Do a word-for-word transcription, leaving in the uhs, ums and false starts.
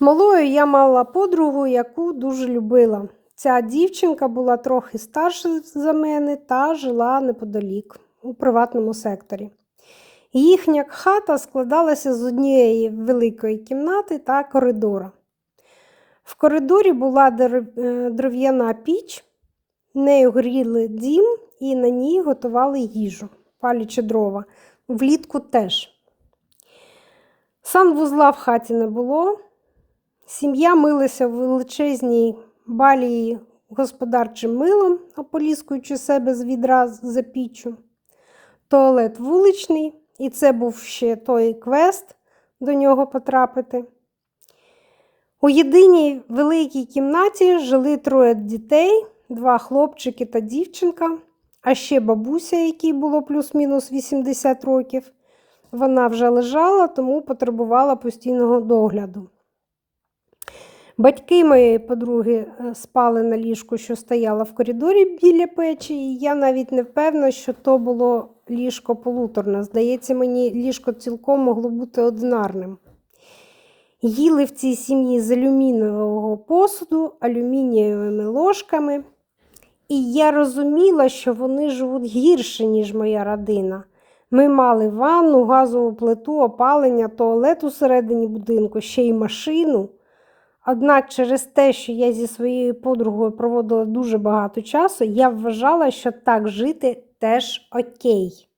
Малою я мала подругу, яку дуже любила. Ця дівчинка була трохи старша за мене та жила неподалік, у приватному секторі. Їхня хата складалася з однієї великої кімнати та коридора. В коридорі була дерев'яна піч, нею гріли дім і на ній готували їжу, палячи дрова. Влітку теж. Санвузла в хаті не було. Сім'я милася в величезній балії господарчим милом, ополіскуючи себе з відра за піччю. Туалет вуличний, і це був ще той квест до нього потрапити. У єдиній великій кімнаті жили троє дітей, два хлопчики та дівчинка, а ще бабуся, якій було плюс-мінус вісімдесят років. Вона вже лежала, тому потребувала постійного догляду. Батьки моєї подруги спали на ліжку, що стояло в коридорі біля печі, і я навіть не впевнена, що то було ліжко полуторне. Здається, мені ліжко цілком могло бути одинарним. Їли в цій сім'ї з алюмінієвого посуду, алюмінієвими ложками. І я розуміла, що вони живуть гірше, ніж моя родина. Ми мали ванну, газову плиту, опалення, туалет усередині будинку, ще й машину. Однак через те, що я зі своєю подругою проводила дуже багато часу, я вважала, що так жити теж окей.